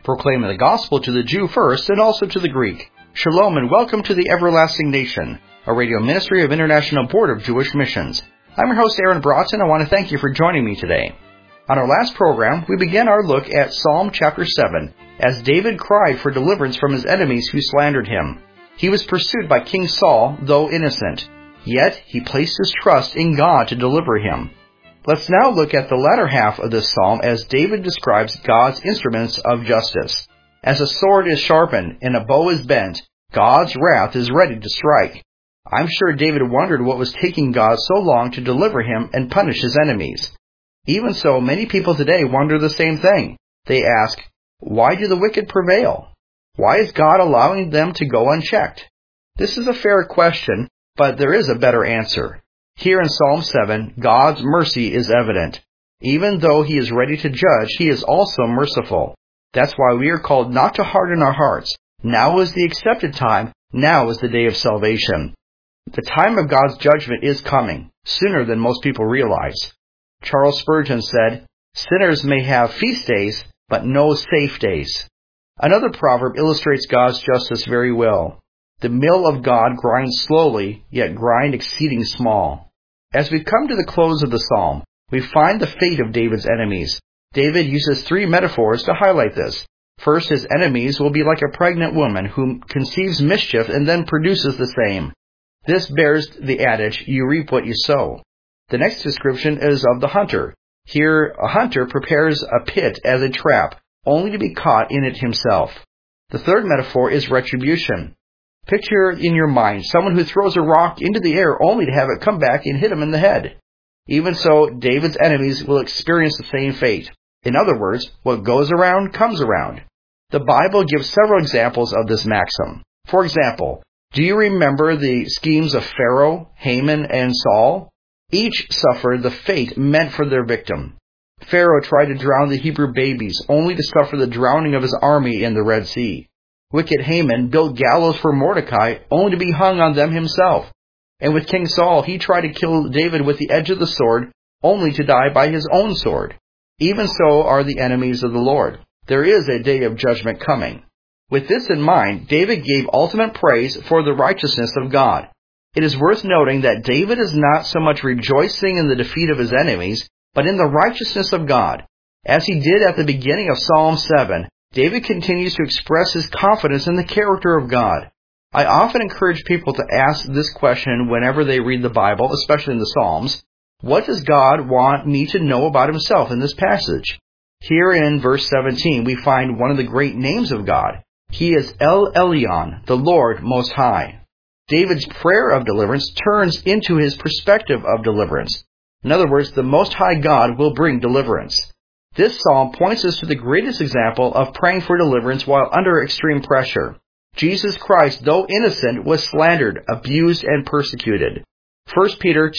proclaiming the gospel to the Jew first and also to the Greek. Shalom and welcome to the Everlasting Nation, a radio ministry of International Board of Jewish Missions. I'm your host, Aaron Broughton. I want to thank you for joining me today. On our last program, we began our look at Psalm chapter 7, as David cried for deliverance from his enemies who slandered him. He was pursued by King Saul, though innocent. Yet, he placed his trust in God to deliver him. Let's now look at the latter half of this psalm as David describes God's instruments of justice. As a sword is sharpened and a bow is bent, God's wrath is ready to strike. I'm sure David wondered what was taking God so long to deliver him and punish his enemies. Even so, many people today wonder the same thing. They ask, why do the wicked prevail? Why is God allowing them to go unchecked? This is a fair question, but there is a better answer. Here in Psalm 7, God's mercy is evident. Even though He is ready to judge, He is also merciful. That's why we are called not to harden our hearts. Now is the accepted time. Now is the day of salvation. The time of God's judgment is coming, sooner than most people realize. Charles Spurgeon said, "Sinners may have feast days, but no safe days." Another proverb illustrates God's justice very well. The mill of God grinds slowly, yet grind exceeding small. As we come to the close of the psalm, we find the fate of David's enemies. David uses three metaphors to highlight this. First, his enemies will be like a pregnant woman who conceives mischief and then produces the same. This bears the adage, you reap what you sow. The next description is of the hunter. Here, a hunter prepares a pit as a trap, only to be caught in it himself. The third metaphor is retribution. Picture in your mind someone who throws a rock into the air only to have it come back and hit him in the head. Even so, David's enemies will experience the same fate. In other words, what goes around comes around. The Bible gives several examples of this maxim. For example, do you remember the schemes of Pharaoh, Haman, and Saul? Each suffered the fate meant for their victim. Pharaoh tried to drown the Hebrew babies, only to suffer the drowning of his army in the Red Sea. Wicked Haman built gallows for Mordecai, only to be hung on them himself. And with King Saul, he tried to kill David with the edge of the sword, only to die by his own sword. Even so are the enemies of the Lord. There is a day of judgment coming. With this in mind, David gave ultimate praise for the righteousness of God. It is worth noting that David is not so much rejoicing in the defeat of his enemies, but in the righteousness of God. As he did at the beginning of Psalm 7, David continues to express his confidence in the character of God. I often encourage people to ask this question whenever they read the Bible, especially in the Psalms. What does God want me to know about Himself in this passage? Here in verse 17, we find one of the great names of God. He is El Elyon, the Lord Most High. David's prayer of deliverance turns into his perspective of deliverance. In other words, the Most High God will bring deliverance. This psalm points us to the greatest example of praying for deliverance while under extreme pressure. Jesus Christ, though innocent, was slandered, abused, and persecuted. 1 Peter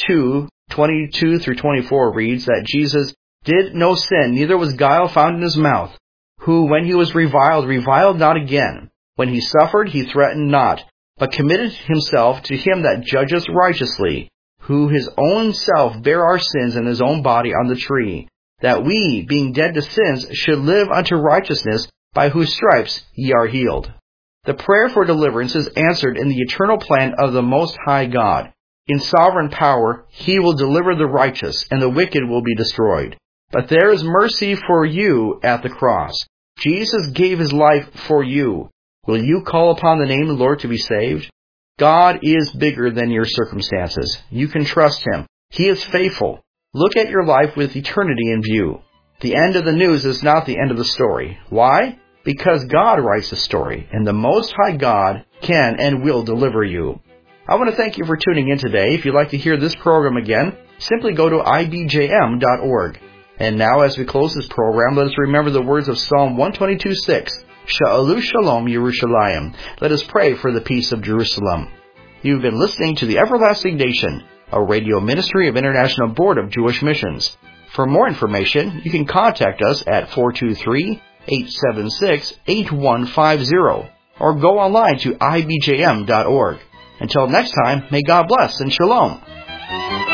2:22-24 reads that Jesus did no sin, neither was guile found in his mouth, who, when he was reviled, reviled not again. When he suffered, he threatened not, but committed himself to him that judgeth righteously, who his own self bare our sins in his own body on the tree, that we, being dead to sins, should live unto righteousness, by whose stripes ye are healed. The prayer for deliverance is answered in the eternal plan of the Most High God. In sovereign power, He will deliver the righteous, and the wicked will be destroyed. But there is mercy for you at the cross. Jesus gave His life for you. Will you call upon the name of the Lord to be saved? God is bigger than your circumstances. You can trust Him. He is faithful. Look at your life with eternity in view. The end of the news is not the end of the story. Why? Because God writes the story, and the Most High God can and will deliver you. I want to thank you for tuning in today. If you'd like to hear this program again, simply go to ibjm.org. And now, as we close this program, let us remember the words of Psalm 122:6, Sha'alu Shalom Yerushalayim. Let us pray for the peace of Jerusalem. You've been listening to the Everlasting Nation, a radio ministry of International Board of Jewish Missions. For more information, you can contact us at 423-876-8150 or go online to ibjm.org. Until next time, may God bless and shalom.